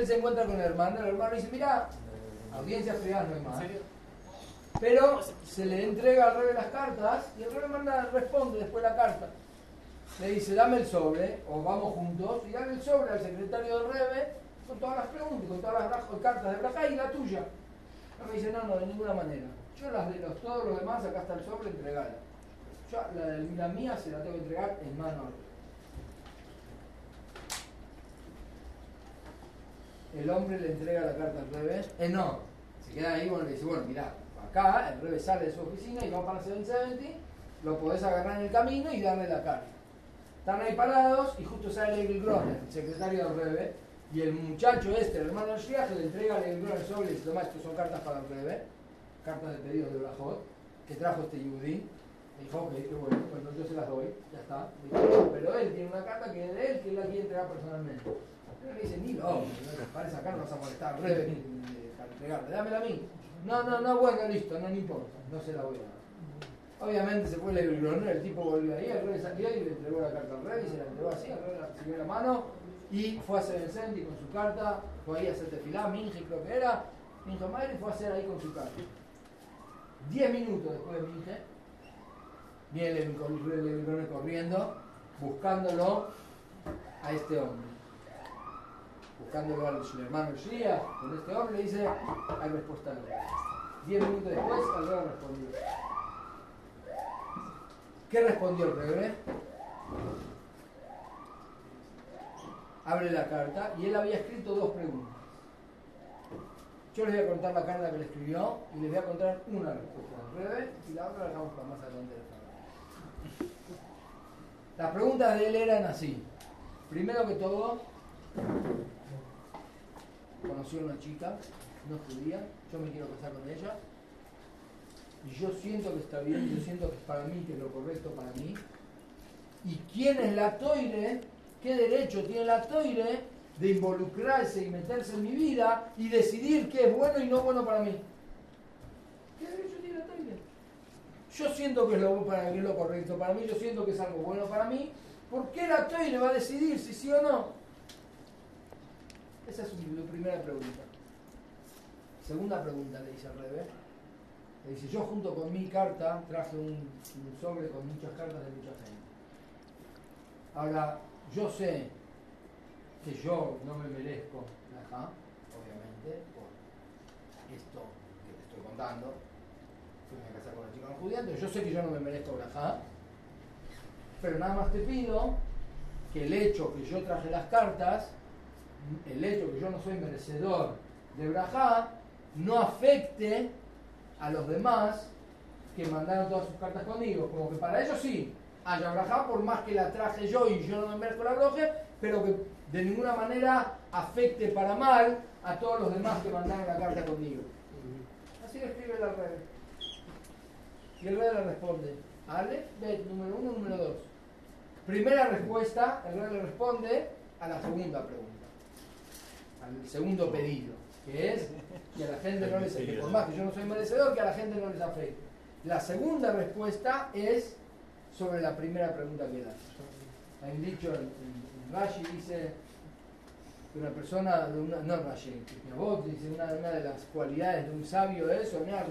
él se encuentra con el hermano dice, mira, audiencia privada no hay más. Pero se le entrega al Rebbe las cartas y el Rebbe responde después la carta. Le dice, dame el sobre, o vamos juntos, y dale el sobre al secretario del Rebbe con todas las preguntas, con todas las cartas de Brajá y la tuya. El Rebbe dice, no, de ninguna manera. Yo las de todos los demás, acá está el sobre, entregala. Yo la mía se la tengo que entregar en mano al Rebbe. El hombre le entrega la carta al Rebbe. No, se queda ahí, bueno, le dice, bueno, mirá, acá el Rebbe sale de su oficina y va para 770, lo podés agarrar en el camino y darle la carta. Están ahí parados y justo sale Egil Groner, el secretario del Rebbe, y el muchacho el hermano del Shliach, le entrega a Egil Groner el sobre y dice, toma, estos son cartas para el Rebbe, cartas de pedidos de Brajot, que trajo este Yudí. Me dijo, ok, qué bueno, pues yo se las doy, ya está. Dijo, pero él tiene una carta que es de él, que él la quiere entregar personalmente. Pero le dice, ni loco, para esa carta no vas a molestar al Rebbe para entregarle, dámela a mí. No, bueno, listo, no importa, no se la voy a dar. Obviamente se fue el Egil Groner, el tipo volvió ahí, el Rebbe salió y le entregó la carta al Rebbe y se la entregó así, el Rebbe la recibió la mano y fue a hacer el Sendi con su carta, fue ahí a hacer tefilá, Minji creo que era, Minji Madre, y fue a hacer ahí con su carta. 10 minutos después de Minji, viene el Egil Groner corriendo, buscándolo a este hombre. Buscándolo al hermano Shia, con este hombre, le dice, hay respuesta al Rebbe. 10 minutos después, el Rebbe respondió. ¿Qué respondió el Rebbe? Abre la carta y él había escrito 2 preguntas. Yo les voy a contar la carta que le escribió y les voy a contar una respuesta del Rebbe y la otra la dejamos para más adelante. Las preguntas de él eran así. Primero que todo, conoció a una chica, no judía, yo me quiero casar con ella. Y yo siento que está bien, yo siento que es para mí, que es lo correcto para mí. ¿Y quién es la toire? ¿Qué derecho tiene la toire de involucrarse y meterse en mi vida y decidir qué es bueno y no bueno para mí? ¿Qué derecho tiene la toire? Yo siento que es lo correcto para mí, yo siento que es algo bueno para mí. ¿Por qué la toire va a decidir si sí o no? Esa es la primera pregunta. Segunda pregunta le dice al Rebbe. Le dice, yo junto con mi carta traje un sobre con muchas cartas de mucha gente. Ahora, yo sé que yo no me merezco Brajá, obviamente, por esto que te estoy contando. Fui a casar con una chica no judía, entonces yo sé que yo no me merezco Brajá. Pero nada más te pido que el hecho que yo traje las cartas, el hecho que yo no soy merecedor de Brajá, no afecte a los demás que mandaron todas sus cartas conmigo, como que para ellos sí haya Brajá, por más que la traje yo y yo no me merezco la broje, pero que de ninguna manera afecte para mal a todos los demás que mandaron la carta conmigo. Así le escribe el Rebbe. Y el Rebbe le responde, Ale, Bet, número 1, número 2. Primera respuesta, el Rebbe le responde a la segunda pregunta, al segundo pedido, que es que a la gente no les afecte, por más que yo no soy merecedor, que a la gente no les afecte. La segunda respuesta es sobre la primera pregunta que da. Hay un dicho en Rashi, dice que una persona, no Rashi, dice una de las cualidades de un sabio es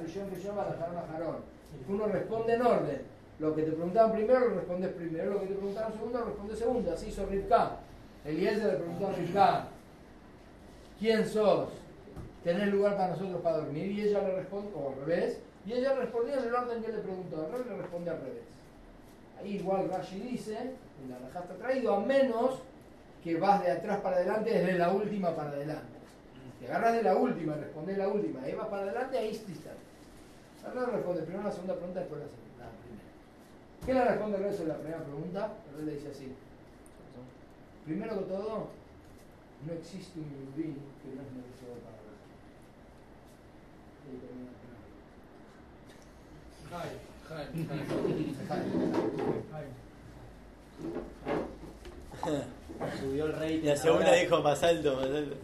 que uno responde en orden. Lo que te preguntaban primero lo respondes primero, lo que te preguntaban segundo lo respondes segundo. Así hizo Rivka. Eliezer le preguntó a Rivka, ¿quién sos? ¿Tenés lugar para nosotros para dormir? Y ella le responde, o al revés, y ella respondió en el orden que él le preguntó. Al revés le responde al revés. Ahí igual Rashi dice, en la Rajá está traído, a menos que vas de atrás para adelante desde la última para adelante. Te agarras de la última, respondes la última, ahí vas para adelante, ahí está. Ahora responde primero la segunda pregunta, después la primera. ¿Qué le responde el resto de la primera pregunta? El rey le dice así. Primero que todo, no existe un yudí que no es merecedor para Jai. Subió el rey. La segunda dijo más alto, más alto.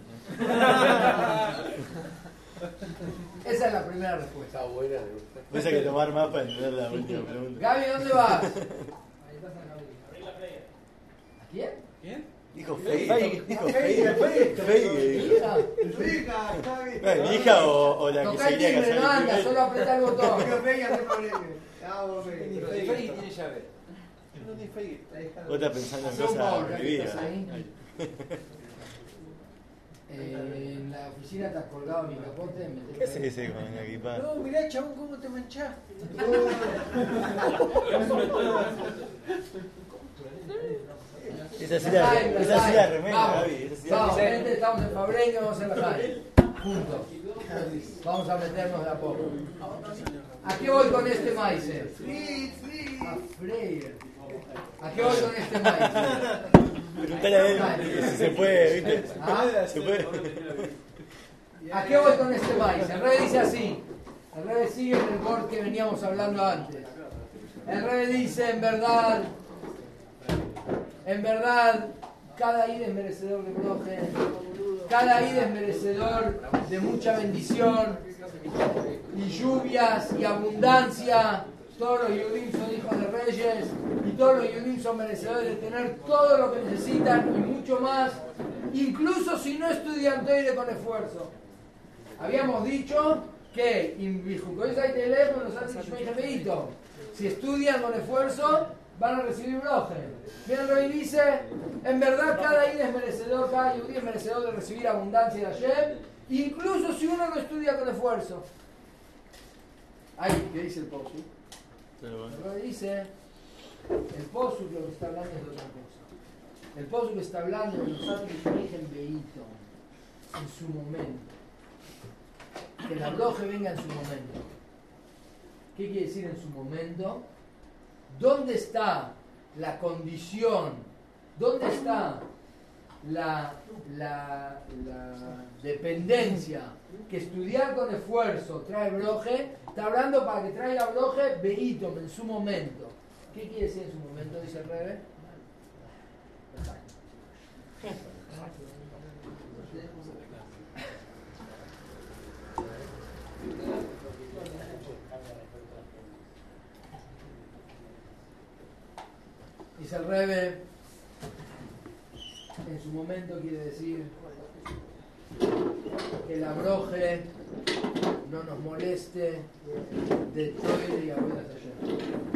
Esa es la primera respuesta. Está buena. Vas a que tomar más para entender la última pregunta. Gaby, ¿dónde vas? Ahí estás en la ¿A quién? ¿Quién? Dijo Feige. Dijo Feige, Feige. Feige. Hija, Rica, está bien. ¿Mi hija o la que toca se el quería timbre, no casar? anda, solo aprieta el botón. Digo, Feige, hace problema. Ah, vos, Pero Feige. si Feige tiene llave. No tiene Feige, está dejando. Vos estás pensando en Hacé un cosas favor, ya que prohibidas. estás ahí. En la oficina te has colgado mi capote. ¿Qué hace ese con la equipada? No, mirá, chabón, cómo te manchaste. Esa sí la remera, Gaby. Esa sí la Vamos, remera. gente, estamos en Fabreño, vamos a Lasalle. Juntos. Vamos a meternos de a poco. ¿A qué voy con este maíz? A freír. ¿A qué voy con este maíz? Preguntale a él si se puede, ¿viste? ¿Ah? ¿Se puede? ¿A qué voy con este maíz? El rey dice así. El rey sigue en el bord que veníamos hablando antes. El rey dice, en verdad, cada ida es merecedor de broje, cada ida es merecedor de mucha bendición y lluvias y abundancia. Todos los Yudim son hijos de reyes y todos los Yudim son merecedores de tener todo lo que necesitan y mucho más, incluso si no estudian Toire con esfuerzo. Habíamos dicho que si estudian con esfuerzo van a recibir broje. Bien, el rey dice, en verdad cada ida es merecedor, cada Yehudí es merecedor de recibir abundancia de Hashem, incluso si uno no estudia con esfuerzo. Ahí, ¿qué dice el Posu? El rey dice, el Posu lo que está hablando es de otra cosa. El Posu que está hablando de los atrios que eligen Beito en su momento. Que la broje venga en su momento. ¿Qué quiere decir en su momento? ¿Dónde está la condición? ¿Dónde está la dependencia? Que estudiar con esfuerzo trae broje. Está hablando para que traiga broje Beitom en su momento. ¿Qué quiere decir en su momento? Dice el Rebe. Dice el Rebe, en su momento quiere decir que la broje no nos moleste de Toire y Avodas Hashem.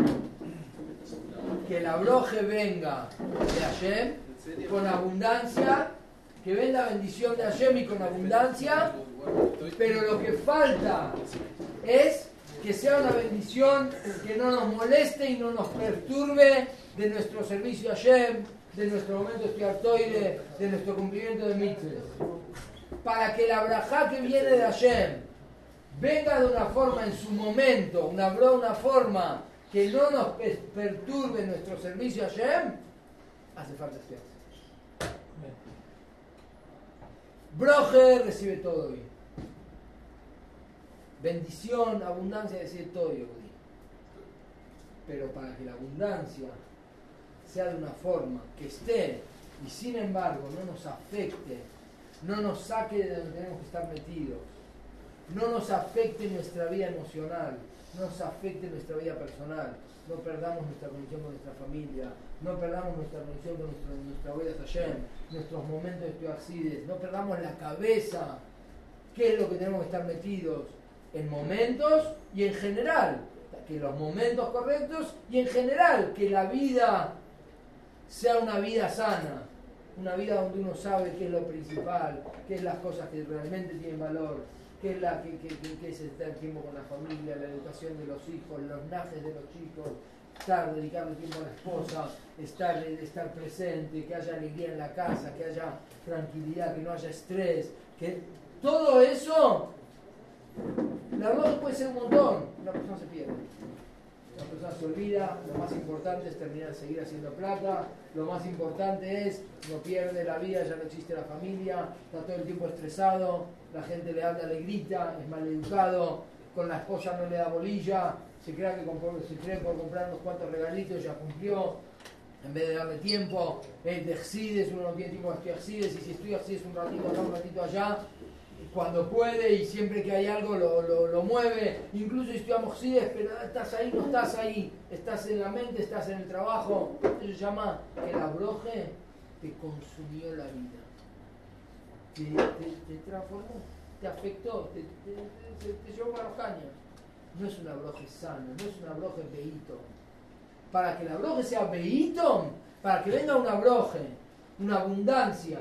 Que la broje venga de Hashem con abundancia, que venga bendición de Hashem y con abundancia, pero lo que falta es que sea una bendición que no nos moleste y no nos perturbe de nuestro servicio a Hashem, de nuestro momento de estudiar Toire, de nuestro cumplimiento de mitzvot. Para que la brajá que viene de Hashem venga de una forma en su momento, una forma que no nos perturbe nuestro servicio a Hashem, hace falta estudiar. Broje recibe todo bien. Bendición, abundancia, recibe todo bien. Pero para que la abundancia sea de una forma que esté y sin embargo no nos afecte, no nos saque de donde tenemos que estar metidos, no nos afecte nuestra vida emocional, no nos afecte nuestra vida personal, no perdamos nuestra conexión con nuestra familia, no perdamos nuestra conexión con nuestra Avodas Hashem, nuestros momentos de estudiar, no perdamos la cabeza, qué es lo que tenemos que estar metidos en momentos y en general, que los momentos correctos y en general que la vida sea una vida sana, una vida donde uno sabe qué es lo principal, qué es las cosas que realmente tienen valor, qué es estar tiempo con la familia, la educación de los hijos, los najes de los chicos, dedicarle tiempo a la esposa, estar presente, que haya alegría en la casa, que haya tranquilidad, que no haya estrés, que todo eso, la verdad puede ser un montón, una persona se pierde. La persona se olvida, lo más importante es terminar de seguir haciendo plata, lo más importante es, no pierde la vida, ya no existe la familia, está todo el tiempo estresado, la gente le habla, le grita, es maleducado, con la esposa no le da bolilla, se cree por comprar unos cuantos regalitos, ya cumplió, en vez de darle tiempo, de Excides, uno no tiene tiempo de estudiar Excides, y si estudia Excides un ratito acá, un ratito allá, cuando puede y siempre que hay algo lo mueve, incluso si estudiamos Excides, pero estás ahí, no estás ahí, estás en la mente, estás en el trabajo. Eso se llama que la broje te consumió la vida, te transformó, te afectó, te llevó para los caños. No es un abroje sano, no es un abroje beíto. Para que el abroje sea beíto, para que venga un abroje, una abundancia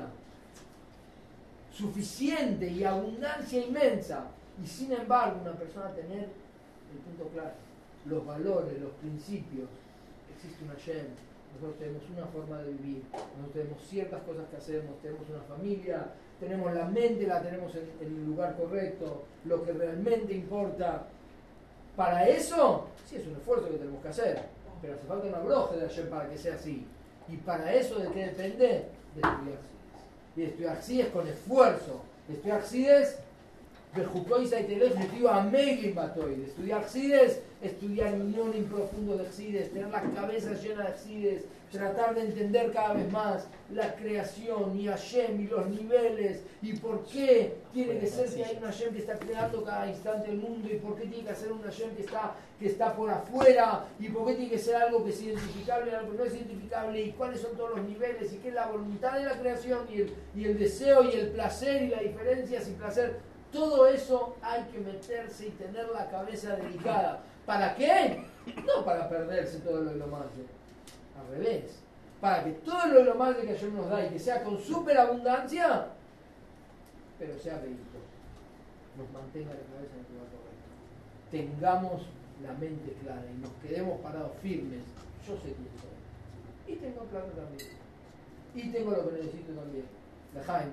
suficiente y abundancia inmensa, y sin embargo una persona tener el punto claro, los valores, los principios, existe un Hashem, nosotros tenemos una forma de vivir, nosotros tenemos ciertas cosas que hacemos, tenemos una familia, tenemos la mente, la tenemos en el lugar correcto, lo que realmente importa. Para eso, sí es un esfuerzo que tenemos que hacer, pero hace falta una broje de Hashem para que sea así. Y para eso, ¿de qué depende? De estudiar Xydes. Y estudiar Xydes con esfuerzo. Estudiar Xydes, de estudiar Xydes, estudiar un profundo de Xydes, tener la cabeza llena de Xydes, tratar de entender cada vez más la creación y Hashem y los niveles y por qué tiene que ser que hay un Hashem que está creando cada instante el mundo y por qué tiene que ser un Hashem que está por afuera y por qué tiene que ser algo que es identificable y algo que no es identificable y cuáles son todos los niveles y qué es la voluntad de la creación y el deseo y el placer y la diferencia sin placer. Todo eso hay que meterse y tener la cabeza dedicada. ¿Para qué? No para perderse todo lo Elomaje. Al revés. Para que todo lo Elomaje que Hashem nos da y que sea con superabundancia, pero sea bendito. Nos mantenga la cabeza en el lugar correcto. Tengamos la mente clara y nos quedemos parados firmes. Yo sé quién soy. Y tengo plata también. Y tengo lo que necesito también. Lejaim.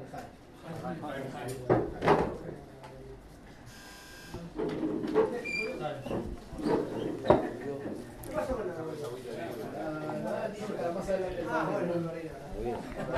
¿Qué pasó con la Más adelante. bueno,